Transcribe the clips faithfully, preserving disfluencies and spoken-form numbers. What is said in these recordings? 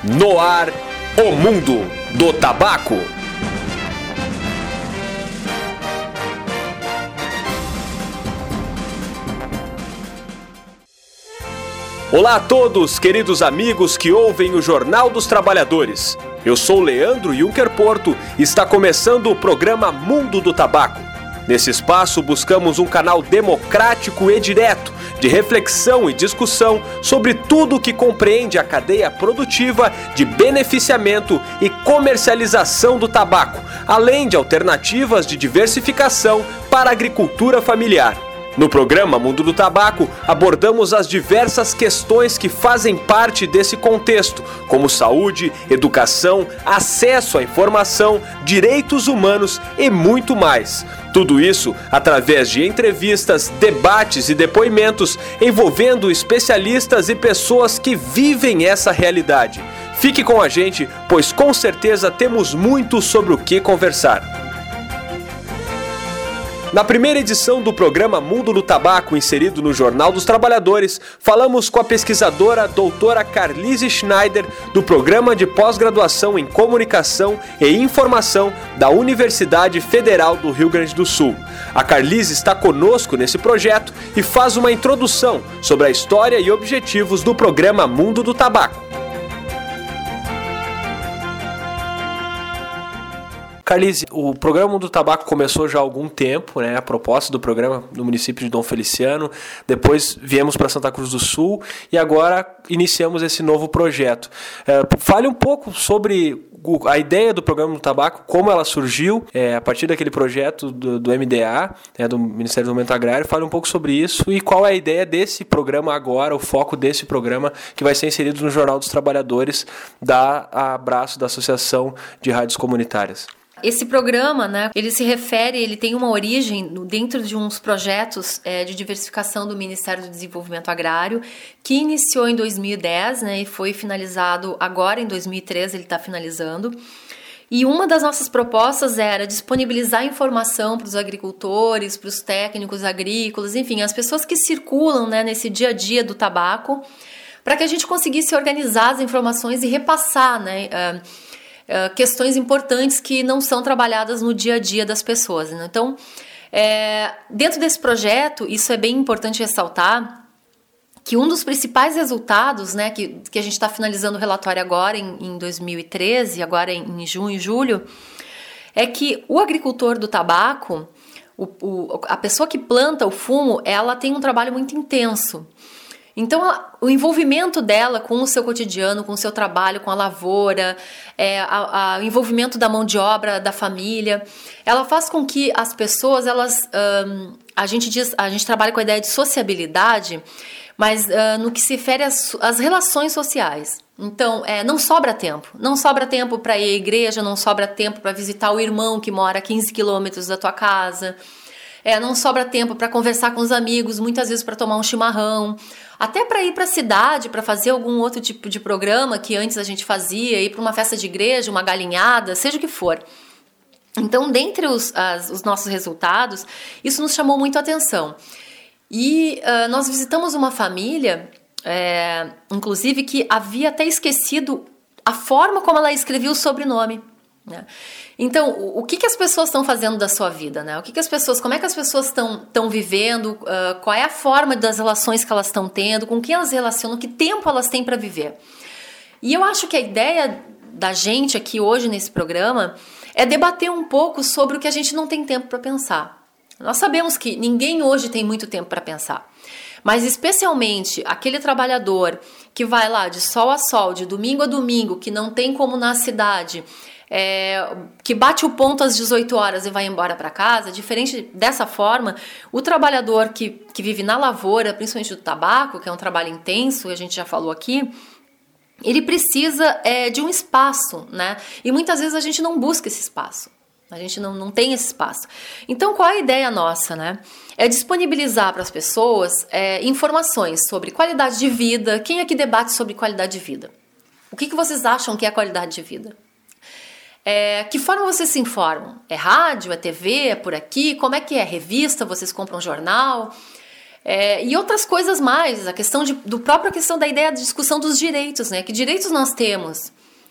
No ar, o mundo do tabaco. Olá a todos, queridos amigos que ouvem o Jornal dos Trabalhadores. Eu sou Leandro Juncker Porto e está começando o programa Mundo do Tabaco. Nesse espaço buscamos um canal democrático e direto de reflexão e discussão sobre tudo o que compreende a cadeia produtiva de beneficiamento e comercialização do tabaco, além de alternativas de diversificação para a agricultura familiar. No programa Mundo do Tabaco, abordamos as diversas questões que fazem parte desse contexto, como saúde, educação, acesso à informação, direitos humanos e muito mais. Tudo isso através de entrevistas, debates e depoimentos envolvendo especialistas e pessoas que vivem essa realidade. Fique com a gente, pois com certeza temos muito sobre o que conversar. Na primeira edição do programa Mundo do Tabaco, inserido no Jornal dos Trabalhadores, falamos com a pesquisadora doutora Carlise Schneider, do Programa de Pós-Graduação em Comunicação e Informação da Universidade Federal do Rio Grande do Sul. A Carlise está conosco nesse projeto e faz uma introdução sobre a história e objetivos do programa Mundo do Tabaco. Carlise, o programa Mundo do Tabaco começou já há algum tempo, né? A proposta do programa no município de Dom Feliciano, depois viemos para Santa Cruz do Sul e agora iniciamos esse novo projeto. É, fale um pouco sobre a ideia do programa do tabaco, como ela surgiu é, a partir daquele projeto do, do M D A, né, do Ministério do Desenvolvimento Agrário. Fale um pouco sobre isso e qual é a ideia desse programa agora, o foco desse programa que vai ser inserido no Jornal dos Trabalhadores da Abraço, da Associação de Rádios Comunitárias. Esse programa, né, ele se refere, ele tem uma origem dentro de uns projetos é, de diversificação do Ministério do Desenvolvimento Agrário, que iniciou em dois mil e dez, né, e foi finalizado agora em dois mil e treze, ele está finalizando. E uma das nossas propostas era disponibilizar informação para os agricultores, para os técnicos agrícolas, enfim, as pessoas que circulam, né, nesse dia a dia do tabaco, para que a gente conseguisse organizar as informações e repassar, né, uh, Uh, questões importantes que não são trabalhadas no dia a dia das pessoas, né? Então, é, dentro desse projeto, isso é bem importante ressaltar, que um dos principais resultados, né, que, que a gente está finalizando o relatório agora em, em dois mil e treze, agora em, em junho e julho, é que o agricultor do tabaco, o, o, a pessoa que planta o fumo, ela tem um trabalho muito intenso. Então, o envolvimento dela com o seu cotidiano, com o seu trabalho, com a lavoura, é, a, a, o envolvimento da mão de obra, da família, ela faz com que as pessoas, elas, um, a gente diz, a gente trabalha com a ideia de sociabilidade, mas uh, no que se refere às, às relações sociais. Então, é, não sobra tempo. Não sobra tempo para ir à igreja, não sobra tempo para visitar o irmão que mora a quinze quilômetros da tua casa. É, não sobra tempo para conversar com os amigos, muitas vezes para tomar um chimarrão, até para ir para a cidade, para fazer algum outro tipo de programa que antes a gente fazia, ir para uma festa de igreja, uma galinhada, seja o que for. Então, dentre os, as, os nossos resultados, isso nos chamou muito a atenção. E uh, nós visitamos uma família, é, inclusive, que havia até esquecido a forma como ela escrevia o sobrenome, né? Então, o que, que as pessoas estão fazendo da sua vida, né? O que, que as pessoas, como é que as pessoas estão estão vivendo, uh, qual é a forma das relações que elas estão tendo, com quem elas relacionam, que tempo elas têm para viver. E eu acho que a ideia da gente aqui hoje nesse programa é debater um pouco sobre o que a gente não tem tempo para pensar. Nós sabemos que ninguém hoje tem muito tempo para pensar, mas especialmente aquele trabalhador que vai lá de sol a sol, de domingo a domingo, que não tem como na cidade, É, que bate o ponto às dezoito horas e vai embora para casa, diferente dessa forma, o trabalhador que, que vive na lavoura, principalmente do tabaco, que é um trabalho intenso, a gente já falou aqui, ele precisa é, de um espaço, né? E muitas vezes a gente não busca esse espaço, a gente não, não tem esse espaço. Então, qual é a ideia nossa, né? É disponibilizar para as pessoas é, informações sobre qualidade de vida. Quem aqui debate sobre qualidade de vida? O que, que vocês acham que é qualidade de vida? É, que forma vocês se informam? É rádio? É T V? É por aqui? Como é que é? Revista? Vocês compram jornal? É, e outras coisas mais, a questão de, do própria questão da ideia de discussão dos direitos, né? Que direitos nós temos?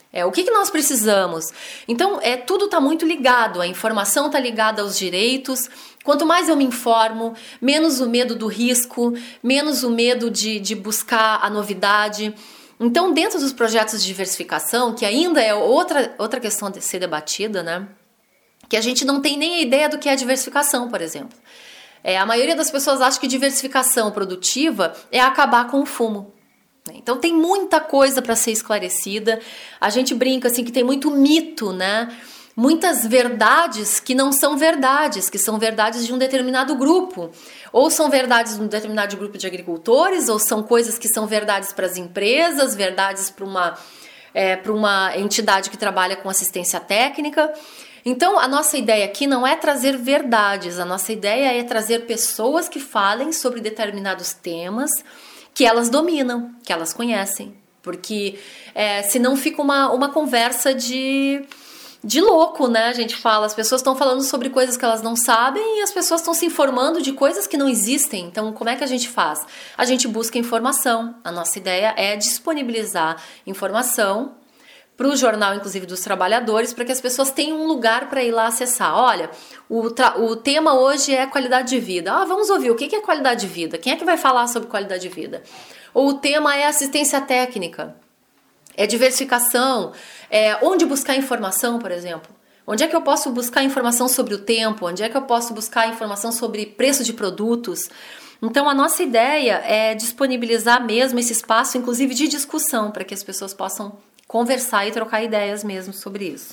É, o que, que nós precisamos? Então, é, tudo está muito ligado, a informação está ligada aos direitos. Quanto mais eu me informo, menos o medo do risco, menos o medo de, de buscar a novidade. Então, dentro dos projetos de diversificação, que ainda é outra, outra questão a ser debatida, né? Que a gente não tem nem a ideia do que é diversificação, por exemplo. É, a maioria das pessoas acha que diversificação produtiva é acabar com o fumo. Então tem muita coisa para ser esclarecida. A gente brinca assim que tem muito mito, né? Muitas verdades que não são verdades, que são verdades de um determinado grupo. Ou são verdades de um determinado grupo de agricultores, ou são coisas que são verdades para as empresas, verdades para uma, é, para uma entidade que trabalha com assistência técnica. Então, a nossa ideia aqui não é trazer verdades, a nossa ideia é trazer pessoas que falem sobre determinados temas que elas dominam, que elas conhecem. Porque é, senão fica uma, uma conversa de, de louco, né? A gente fala, as pessoas estão falando sobre coisas que elas não sabem e as pessoas estão se informando de coisas que não existem. Então, como é que a gente faz? A gente busca informação. A nossa ideia é disponibilizar informação para o Jornal, inclusive, dos Trabalhadores, para que as pessoas tenham um lugar para ir lá acessar. Olha, o, tra- o tema hoje é qualidade de vida. Ah, vamos ouvir, o que é qualidade de vida? Quem é que vai falar sobre qualidade de vida? Ou o tema é assistência técnica, é diversificação, é onde buscar informação, por exemplo. Onde é que eu posso buscar informação sobre o tempo? Onde é que eu posso buscar informação sobre preço de produtos? Então, a nossa ideia é disponibilizar mesmo esse espaço, inclusive de discussão, para que as pessoas possam conversar e trocar ideias mesmo sobre isso.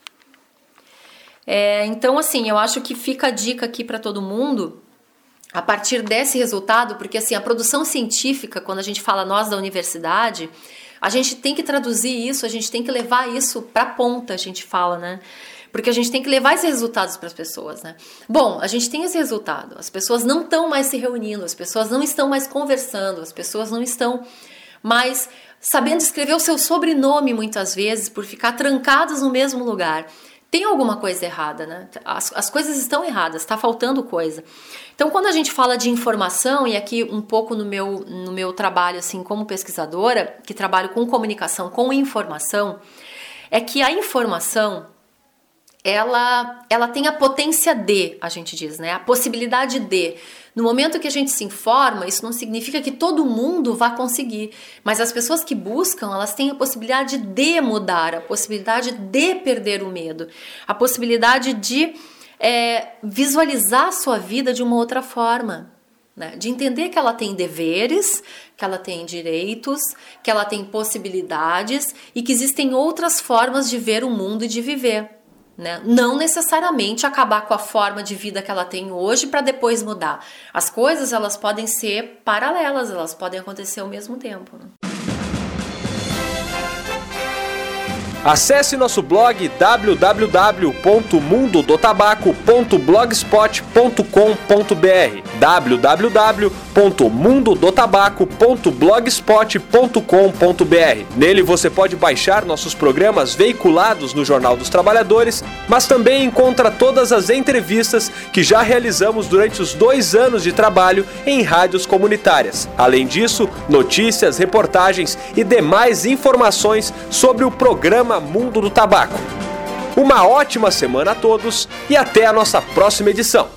É, então, assim, eu acho que fica a dica aqui para todo mundo, a partir desse resultado, porque assim, a produção científica, quando a gente fala nós da universidade, a gente tem que traduzir isso, a gente tem que levar isso para a ponta, a gente fala, né? Porque a gente tem que levar esses resultados para as pessoas, né? Bom, a gente tem esse resultado, as pessoas não estão mais se reunindo, as pessoas não estão mais conversando, as pessoas não estão mais sabendo escrever o seu sobrenome muitas vezes, por ficar trancados no mesmo lugar. Tem alguma coisa errada, né? As, as coisas estão erradas, está faltando coisa. Então, quando a gente fala de informação, e aqui um pouco no meu, no meu trabalho assim, como pesquisadora, que trabalho com comunicação, com informação, é que a informação, ela, ela tem a potência de, a gente diz, né? A possibilidade de. No momento que a gente se informa, isso não significa que todo mundo vá conseguir, mas as pessoas que buscam, elas têm a possibilidade de mudar, a possibilidade de perder o medo, a possibilidade de é, visualizar a sua vida de uma outra forma, né? De entender que ela tem deveres, que ela tem direitos, que ela tem possibilidades e que existem outras formas de ver o mundo e de viver. Né? Não necessariamente acabar com a forma de vida que ela tem hoje para depois mudar. As coisas, elas podem ser paralelas, elas podem acontecer ao mesmo tempo. Né? Acesse nosso blog w w w ponto mundo do tabaco ponto blogspot ponto com ponto b r w w w ponto mundo do tabaco ponto blogspot ponto com ponto b r. Nele você pode baixar nossos programas veiculados no Jornal dos Trabalhadores, mas também encontra todas as entrevistas que já realizamos durante os dois anos de trabalho em rádios comunitárias. Além disso, notícias, reportagens e demais informações sobre o programa Mundo do Tabaco. Uma ótima semana a todos e até a nossa próxima edição.